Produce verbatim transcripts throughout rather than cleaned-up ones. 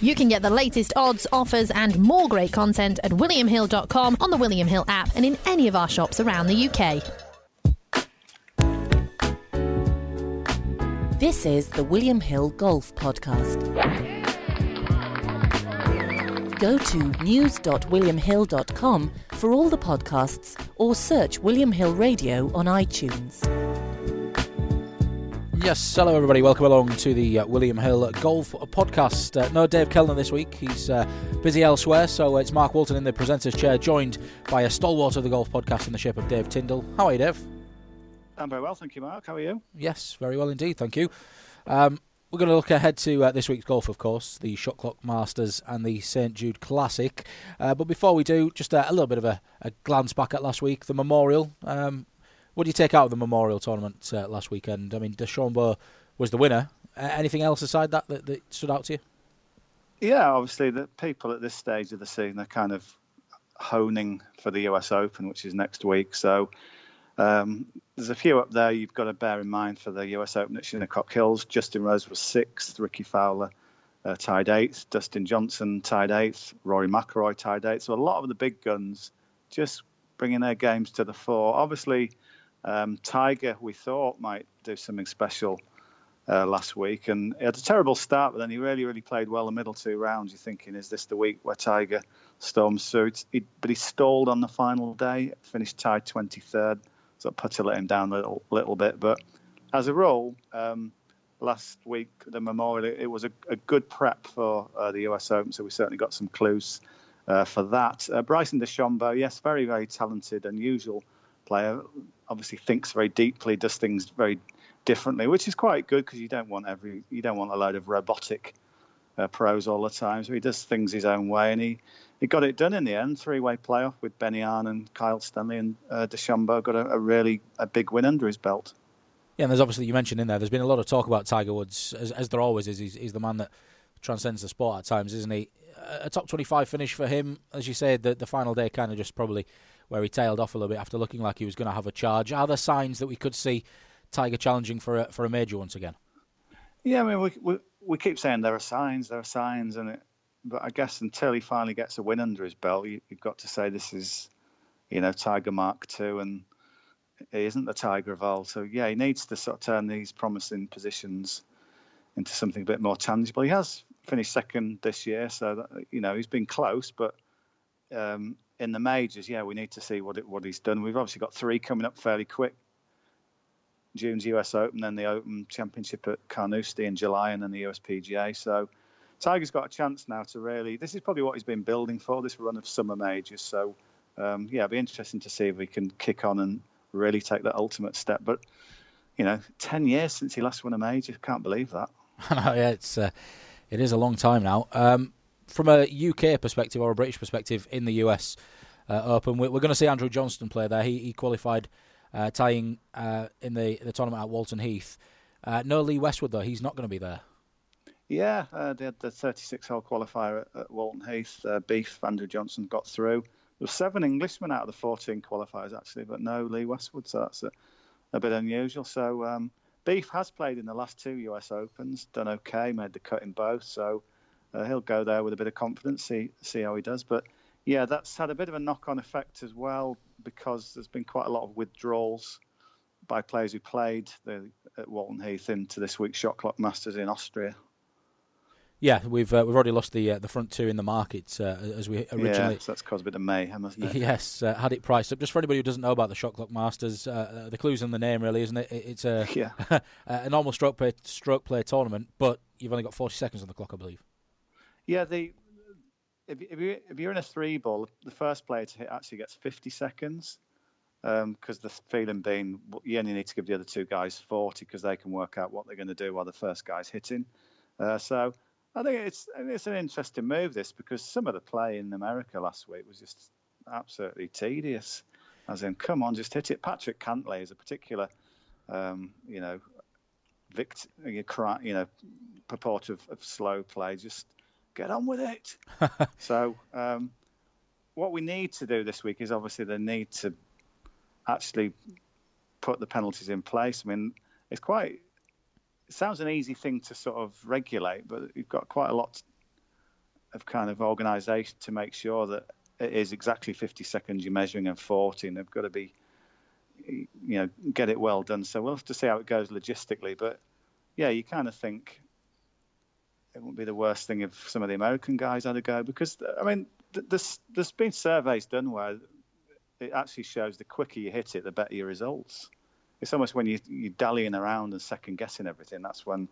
You can get the latest odds, offers and more great content at william hill dot com, on the William Hill app and in any of our shops around the U K. This is the William Hill Golf Podcast. Go to news dot william hill dot com for all the podcasts or search William Hill Radio on iTunes. Yes, hello everybody, welcome along to the uh, William Hill Golf Podcast. Uh, no Dave Kellner this week, he's uh, busy elsewhere, so it's Mark Walton in the presenter's chair, joined by a stalwart of the Golf Podcast in the shape of Dave Tyndall. How are you, Dave? I'm very well, thank you, Mark. How are you? Yes, very well indeed, thank you. Um, we're going to look ahead to uh, this week's golf, of course, the Shot Clock Masters and the Saint Jude Classic. Uh, but before we do, just uh, a little bit of a, a glance back at last week, the Memorial. Um, what do you take out of the Memorial tournament uh, last weekend? I mean, DeChambeau was the winner. Uh, anything else aside that, that that stood out to you? Yeah, obviously the people at this stage of the season are kind of honing for the U S Open, which is next week. So um, there's a few up there you've got to bear in mind for the U S Open at Shinnecock Hills. Justin Rose was sixth, Ricky Fowler uh, tied eighth, Dustin Johnson tied eighth, Rory McIlroy tied eighth. So a lot of the big guns just bringing their games to the fore. Obviously, um, Tiger, we thought, might do something special uh, last week. And he had a terrible start, but then he really, really played well the middle two rounds. You're thinking, is this the week where Tiger storms through? He, but he stalled on the final day, finished tied twenty-third. So it put him down a little, little bit. But as a rule, um, last week, the Memorial, it was a, a good prep for uh, the U S Open. So we certainly got some clues uh, for that. Uh, Bryson DeChambeau, yes, very, very talented, unusual player. Obviously thinks very deeply, does things very differently, which is quite good because you don't want every you don't want a load of robotic uh, pros all the time. So he does things his own way, and he, he got it done in the end. Three-way playoff with Benny Arn and Kyle Stanley, and uh, DeChambeau got a, a really a big win under his belt. Yeah, and there's obviously, you mentioned in there, there's been a lot of talk about Tiger Woods, as, as there always is. He's, he's the man that transcends the sport at times, isn't he? A top twenty-five finish for him, as you said, the, the final day kind of just probably where he tailed off a little bit after looking like he was going to have a charge. Are there signs that we could see Tiger challenging for a, for a major once again? Yeah, I mean, we we, we keep saying there are signs, there are signs, and it, but I guess until he finally gets a win under his belt, you, you've got to say this is, you know, Tiger Mark two, and he isn't the Tiger of old. So yeah, he needs to sort of turn these promising positions into something a bit more tangible. He has finished second this year, so that, you know, he's been close, but um, in the majors, yeah, we need to see what it, what he's done. We've obviously got three coming up fairly quick. June's U S Open, then the Open Championship at Carnoustie in July, and then the U S P G A. So Tiger's got a chance now to really, this is probably what he's been building for, this run of summer majors. So um, yeah, it'll be interesting to see if he can kick on and really take that ultimate step. But, you know, ten years since he last won a major, can't believe that. Yeah, it's uh, it is a long time now. Um, from a U K perspective or a British perspective in the U S uh, Open, we're, we're going to see Andrew Johnston play there. He, he qualified uh, tying uh, in the, the tournament at Walton Heath. Uh, no Lee Westwood, though. He's not going to be there. Yeah, uh, they had the thirty-six hole qualifier at, at Walton Heath. Uh, Beef, Andrew Johnston got through. There were seven Englishmen out of the fourteen qualifiers, actually, but no Lee Westwood, so that's a, a bit unusual. So um, Beef has played in the last two U S Opens, done okay, made the cut in both, so uh, he'll go there with a bit of confidence, see see how he does. But yeah, that's had a bit of a knock-on effect as well, because there's been quite a lot of withdrawals by players who played the, at Walton Heath into this week's Shot Clock Masters in Austria. Yeah, we've uh, we've already lost the uh, the front two in the market uh, as we originally. Yeah, so that's caused a bit of mayhem, hasn't it? Yes, uh, had it priced up. Just for anybody who doesn't know about the Shot Clock Masters, uh, the clue's in the name, really, isn't it? It's a yeah. a normal stroke play stroke play tournament, but you've only got forty seconds on the clock, I believe. Yeah, the if if you if you're in a three ball, the first player to hit actually gets fifty seconds, because um, the feeling being you only need to give the other two guys forty because they can work out what they're going to do while the first guy's hitting. Uh, so. I think it's it's an interesting move, this, because some of the play in America last week was just absolutely tedious. As in, come on, just hit it. Patrick Cantlay is a particular, um, you know, vict, you know, purport of, of slow play. Just get on with it. So um, what we need to do this week is obviously the need to actually put the penalties in place. I mean, it's quite... It sounds an easy thing to sort of regulate, but you've got quite a lot of kind of organisation to make sure that it is exactly fifty seconds you're measuring and forty, and they've got to be, you know, get it well done. So we'll have to see how it goes logistically. But yeah, you kind of think it wouldn't be the worst thing if some of the American guys had a go, because I mean, there's there's been surveys done where it actually shows the quicker you hit it, the better your results. It's almost when you you're dallying around and second guessing everything. That's when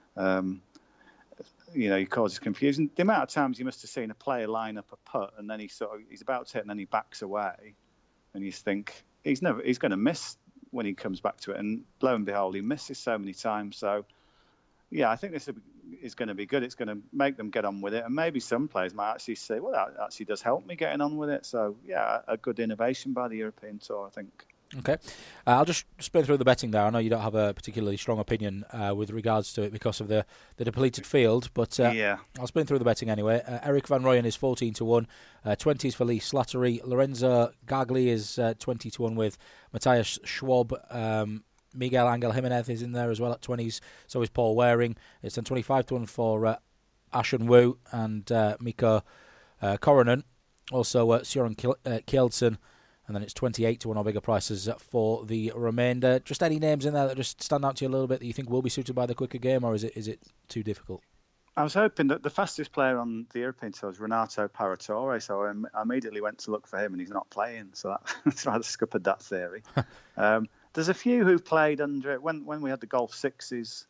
um, you know, it causes confusion. The amount of times you must have seen a player line up a putt and then he sort of he's about to hit and then he backs away, and you think he's never he's going to miss when he comes back to it, and lo and behold, he misses so many times. So yeah, I think this is going to be good. It's going to make them get on with it, and maybe some players might actually say, well, that actually does help me getting on with it. So yeah, a good innovation by the European Tour, I think. Okay. Uh, I'll just spin through the betting there. I know you don't have a particularly strong opinion uh, with regards to it because of the, the depleted field, but uh, yeah. I'll spin through the betting anyway. Uh, Eric Van Rooyen is fourteen to one, uh, twenties for Lee Slattery. Lorenzo Gagli is uh, twenty to one with Matthias Schwab. Um, Miguel Angel Jimenez is in there as well at twenties, so is Paul Waring. It's then twenty-five to one for uh, Ashen Wu and uh, Miko uh, Coronen. Also uh, Søren Kjeldsen. And then it's twenty-eight to one on bigger prices for the remainder. Just any names in there that just stand out to you a little bit that you think will be suited by the quicker game, or is it is it too difficult? I was hoping that the fastest player on the European Tour is Renato Paratore, so I immediately went to look for him, and he's not playing, so that, that's rather scuppered that theory. um, there's a few who played under it when when we had the Golf Sixes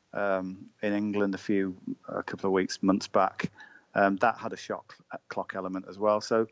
um, in England a few a couple of weeks months back. Um, that had a shot clock element as well, so.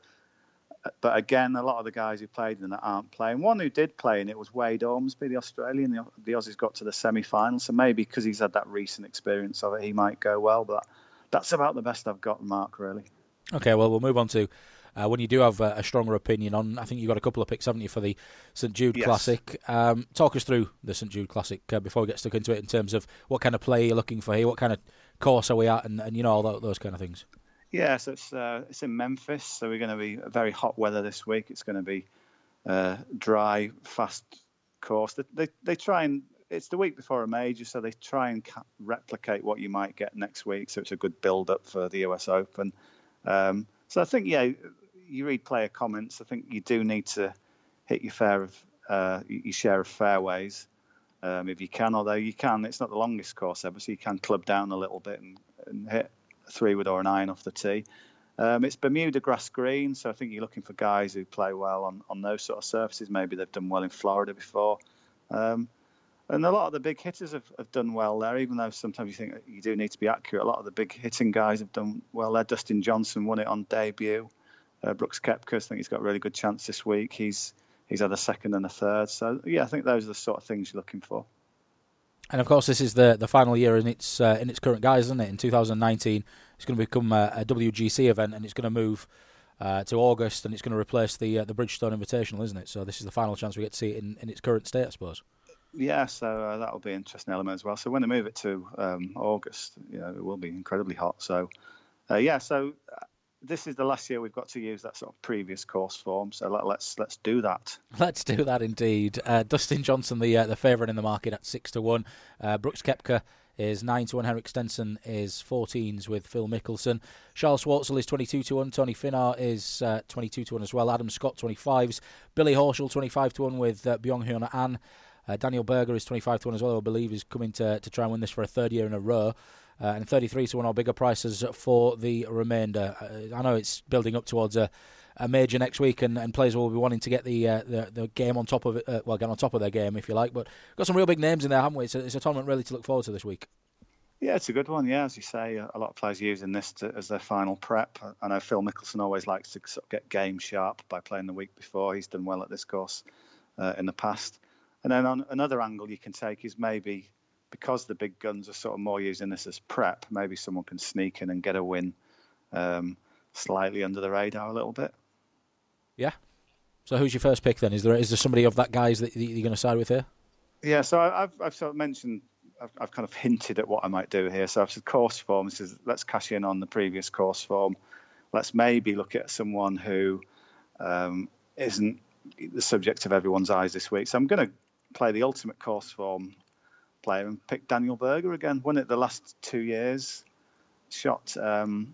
But again, a lot of the guys who played in it aren't playing. One who did play in it was Wade Ormsby, the Australian. The, the Aussies got to the semi-final, so maybe because he's had that recent experience of it, he might go well. But that's about the best I've got, Mark, really. Okay, well, we'll move on to uh, when you do have a, a stronger opinion on. I think you've got a couple of picks, haven't you, for the St Jude yes. Classic. Um, talk us through the St Jude Classic uh, before we get stuck into it in terms of what kind of play you're looking for here, what kind of course are we at, and, and you know, all that, those kind of things. Yeah, so it's uh, it's in Memphis, so we're going to be very hot weather this week. It's going to be uh, dry, fast course. They, they they try and it's the week before a major, so they try and ca- replicate what you might get next week. So it's a good build up for the U S Open. Um, so I think yeah, you read player comments. I think you do need to hit your fair of uh, your share of fairways um, if you can. Although you can, it's not the longest course ever, so you can club down a little bit and, and hit three wood or an iron off the tee. Um, it's Bermuda grass green, so I think you're looking for guys who play well on, on those sort of surfaces. Maybe they've done well in Florida before. Um, and a lot of the big hitters have, have done well there, even though sometimes you think you do need to be accurate. A lot of the big hitting guys have done well there. Dustin Johnson won it on debut. Uh, Brooks Koepka, I think he's got a really good chance this week. He's he's had a second and a third. So, yeah, I think those are the sort of things you're looking for. And of course, this is the, the final year in its uh, in its current guise, isn't it? In two thousand nineteen, it's going to become a, a W G C event, and it's going to move uh, to August, and it's going to replace the uh, the Bridgestone Invitational, isn't it? So this is the final chance we get to see it in, in its current state, I suppose. Yeah, so uh, that'll be an interesting element as well. So when they move it to um, August, you know, it will be incredibly hot. So uh, yeah, so this is the last year we've got to use that sort of previous course form. So let, let's let's do that. Let's do that indeed. Uh, Dustin Johnson, the uh, the favourite in the market at six to one. Uh, Brooks Koepka is nine to one. Henrik Stenson is fourteens with Phil Mickelson. Charles Schwartzel is twenty-two to one. Tony Finau is uh, twenty-two to one as well. Adam Scott twenty-fives. Billy Horschel twenty-five to one with uh, Byung-Hyun An. Uh, Daniel Berger is twenty-five to one as well. I believe is coming to to try and win this for a third year in a row. Uh, and thirty-three to one or bigger prices for the remainder. Uh, I know it's building up towards a, a major next week, and, and players will be wanting to get the uh, the, the game on top of it. Uh, well, get on top of their game, if you like. But we've got some real big names in there, haven't we? It's a, it's a tournament really to look forward to this week. Yeah, it's a good one. Yeah, as you say, a lot of players using this to, as their final prep. I know Phil Mickelson always likes to sort of get game sharp by playing the week before. He's done well at this course uh, in the past. And then on another angle you can take is maybe, because the big guns are sort of more using this as prep, maybe someone can sneak in and get a win um, slightly under the radar a little bit. Yeah. So who's your first pick then? Is there is there somebody of that guys that you're going to side with here? Yeah, so I've I've sort of mentioned, I've, I've kind of hinted at what I might do here. So I've said course form. This is, let's cash in on the previous course form. Let's maybe look at someone who um, isn't the subject of everyone's eyes this week. So I'm going to play the ultimate course form player and pick Daniel Berger again. Won it the last two years. Shot um,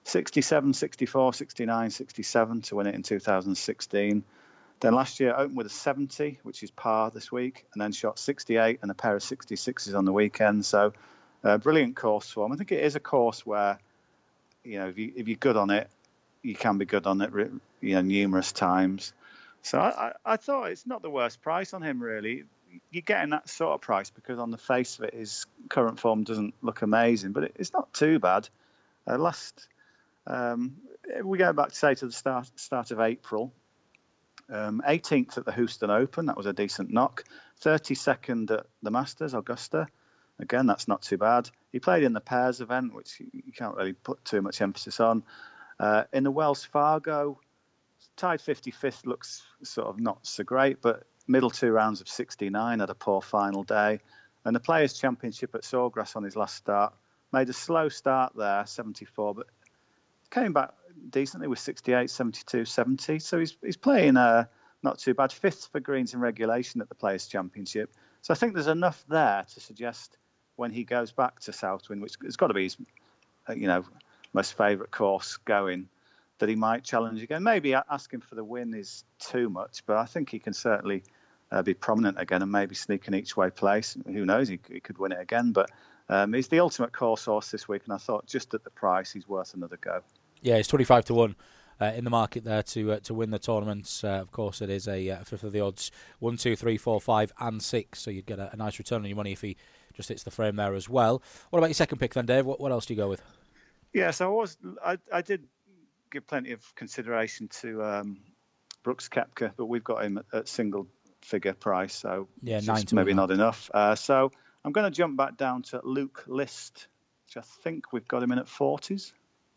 sixty-seven, sixty-four, sixty-nine, sixty-seven to win it in two thousand sixteen. Then last year opened with a seventy, which is par this week, and then shot sixty-eight and a pair of sixty-sixes on the weekend. So uh, brilliant course form. I think it is a course where, you know, if, you, if you're good on it, you can be good on it, you know, numerous times. So I, I, I thought it's not the worst price on him, really. You're getting that sort of price because on the face of it, his current form doesn't look amazing, but it, it's not too bad. Uh, last, um, we go back, say, to the start start of April. Um, eighteenth at the Houston Open, that was a decent knock. thirty-second at the Masters, Augusta. Again, that's not too bad. He played in the pairs event, which you can't really put too much emphasis on. Uh, in the Wells Fargo, tied fifty-fifth looks sort of not so great, but middle two rounds of sixty-nine, had a poor final day. And the Players' Championship at Sawgrass on his last start, made a slow start there, seventy-four, but came back decently with sixty-eight, seventy-two, seventy. So he's he's playing uh, not too bad. Fifth for greens in regulation at the Players' Championship. So I think there's enough there to suggest when he goes back to Southwind, which has got to be his, you know, most favourite course going, that he might challenge again. Maybe asking for the win is too much, but I think he can certainly uh, be prominent again and maybe sneak an each-way place. Who knows? He, he could win it again. But um, he's the ultimate course horse this week, and I thought just at the price, he's worth another go. Yeah, it's twenty-five to one uh, in the market there to uh, to win the tournament. Uh, of course, it is a uh, fifth of the odds, one, two, three, four, five, and six. So you'd get a, a nice return on your money if he just hits the frame there as well. What about your second pick then, Dave? What, what else do you go with? Yeah, so I was I, I did give plenty of consideration to um, Brooks Koepka, but we've got him at, at single figure price, so yeah, nine to maybe one. not enough. Uh, so I'm going to jump back down to Luke List, which I think we've got him in at forties.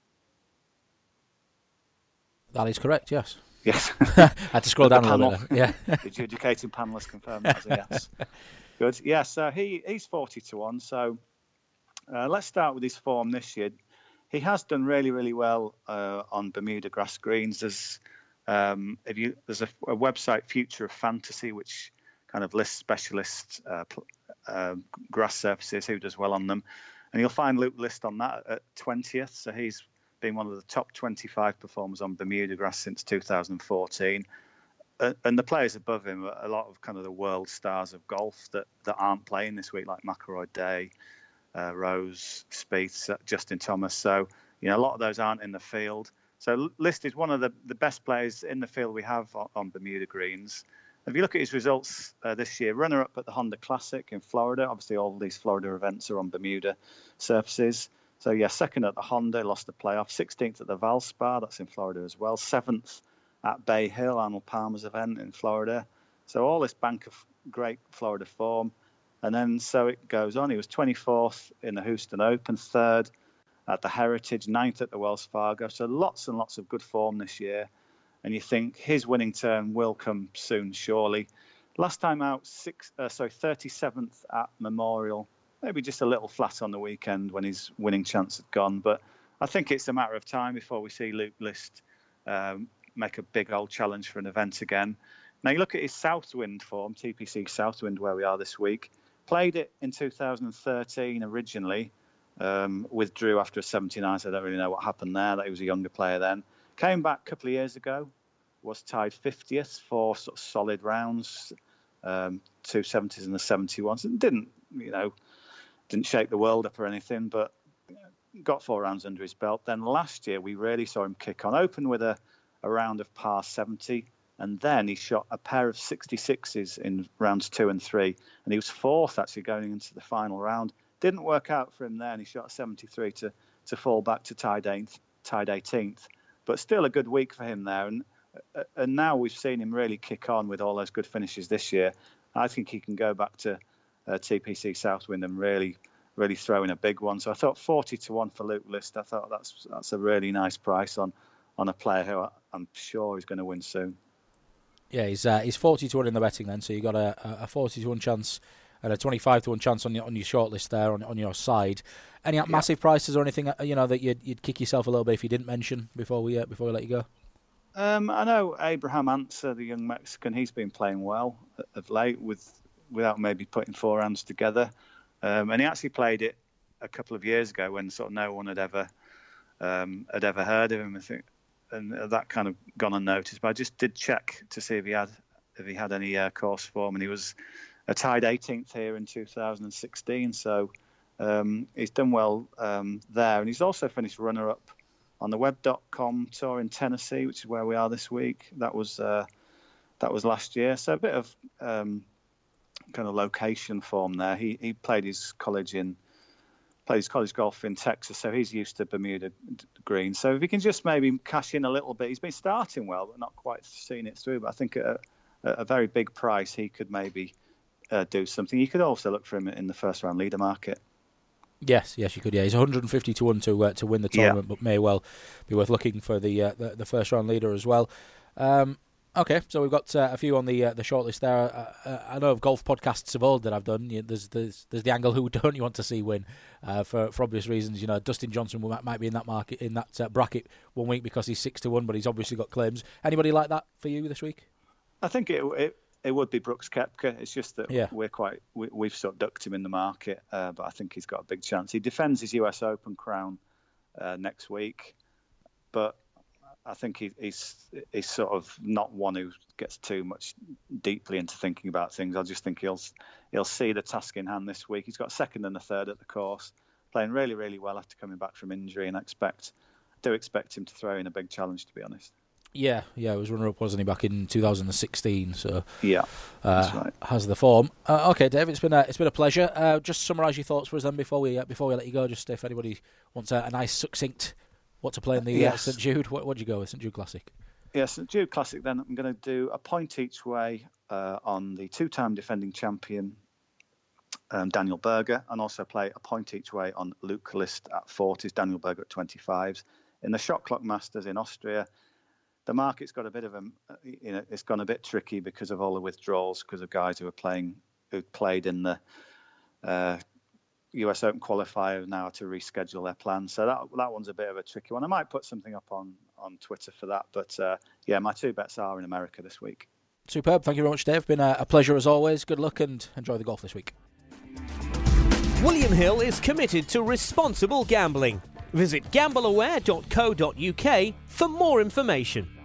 That is correct, yes. Yes. I had to scroll down a little bit there. Yeah. The adjudicating panelists confirmed that as a yes. Good. Yeah, so he, he's forty to one. So uh, let's start with his form this year. He has done really, really well uh, on Bermuda grass greens. There's, um, if you, there's a, a website, Future of Fantasy, which kind of lists specialist uh, uh, grass surfaces, who does well on them. And you'll find Luke List on that at twentieth. So he's been one of the top twenty-five performers on Bermuda grass since two thousand fourteen. Uh, and the players above him are a lot of kind of the world stars of golf that, that aren't playing this week, like McIlroy, Day, uh, Rose, Spieth, Justin Thomas. So, you know, a lot of those aren't in the field. So List is one of the, the best players in the field we have on, on Bermuda greens. If you look at his results uh, this year, runner-up at the Honda Classic in Florida. Obviously, all these Florida events are on Bermuda surfaces. So, yeah, second at the Honda, lost the playoff. sixteenth at the Valspar, that's in Florida as well. seventh at Bay Hill, Arnold Palmer's event in Florida. So all this bank of great Florida form. And then so it goes on. He was twenty-fourth in the Houston Open, third at the Heritage, ninth at the Wells Fargo. So lots and lots of good form this year. And you think his winning turn will come soon, surely. Last time out, six, uh, sorry, thirty-seventh at Memorial. Maybe just a little flat on the weekend when his winning chance had gone. But I think it's a matter of time before we see Luke List um, make a big old challenge for an event again. Now, you look at his Southwind form, T P C Southwind, where we are this week. Played it in two thousand thirteen originally, um, withdrew after a seventy-nine, so I don't really know what happened there. That he was a younger player then. Came back a couple of years ago, was tied fiftieth, four sort of solid rounds, um, two seventies and a seventy-one. And didn't, you know, didn't shake the world up or anything, but got four rounds under his belt. Then last year, we really saw him kick on. Open with a, a round of par seventy, and then he shot a pair of sixty-sixes in rounds two and three, and he was fourth actually going into the final round. Didn't work out for him there, and he shot a seventy-three to, to fall back to tied eighth, tied eighteenth. But still a good week for him there, and and now we've seen him really kick on with all those good finishes this year. I think he can go back to uh, T P C Southwind and really, really throw in a big one. So I thought forty to one for Luke List. I thought that's that's a really nice price on, on a player who I'm sure is going to win soon. Yeah, he's uh, he's forty to one in the betting then, so you got a, a forty to one chance and a twenty-five to one chance on your on your shortlist there on on your side. Any yeah. massive prices or anything you know that you'd you'd kick yourself a little bit if you didn't mention before we uh, before we let you go? Um, I know Abraham Ancer, the young Mexican, he's been playing well of late with without maybe putting four hands together, um, and he actually played it a couple of years ago when sort of no one had ever um, had ever heard of him. I think, and that kind of gone unnoticed. But I just did check to see if he had if he had any uh, course form, and he was a tied eighteenth here in two thousand sixteen. So um, he's done well um, there, and he's also finished runner-up on the web dot com tour in Tennessee, which is where we are this week. That was uh, that was last year. So a bit of um, kind of location form there. He he played his college in played his college golf in Texas, so he's used to Bermuda green. So if he can just maybe cash in a little bit, he's been starting well, but not quite seeing it through. But I think at a, at a very big price, he could maybe uh, do something. You could also look for him in the first round leader market. Yes, yes, you could. Yeah, he's one hundred fifty to one to uh, to win the tournament, yeah. but may well be worth looking for the uh, the, the first round leader as well. Um, okay, so we've got uh, a few on the uh, the shortlist there. Uh, uh, I know of golf podcasts of old that I've done. You, there's there's there's the angle who don't you want to see win uh, for for obvious reasons. You know, Dustin Johnson might, might be in that market in that uh, bracket one week because he's six to one, but he's obviously got claims. Anybody like that for you this week? I think it. it It would be Brooks Koepka. It's just that yeah. we're quite we, we've sort of ducked him in the market, uh, but I think he's got a big chance. He defends his U S Open crown uh, next week, but I think he, he's he's sort of not one who gets too much deeply into thinking about things. I just think he'll he'll see the task in hand this week. He's got a second and a third at the course, playing really really well after coming back from injury, and I expect do expect him to throw in a big challenge, to be honest. Yeah, yeah, it was runner-up, wasn't he, back in two thousand sixteen? So yeah, uh, that's right. Has the form. Uh, okay, Dave, it's been a it's been a pleasure. Uh, just summarise your thoughts for us then before we uh, before we let you go. Just if anybody wants a, a nice succinct what to play in the yes. uh, Saint Jude, what would you go with Saint Jude Classic? Yes, Saint Jude Classic. Then I'm going to do a point each way uh, on the two-time defending champion um, Daniel Berger, and also play a point each way on Luke List at forties, Daniel Berger at twenty-fives. In the Shot Clock Masters in Austria, the market's got a bit of a, you know, it's gone a bit tricky because of all the withdrawals, because of guys who are playing, who played in the uh, U S Open qualifier now to reschedule their plans. So that that one's a bit of a tricky one. I might put something up on, on Twitter for that. But uh, yeah, my two bets are in America this week. Superb. Thank you very much, Dave. Been a, a pleasure as always. Good luck and enjoy the golf this week. William Hill is committed to responsible gambling. Visit gamble aware dot co dot uk for more information.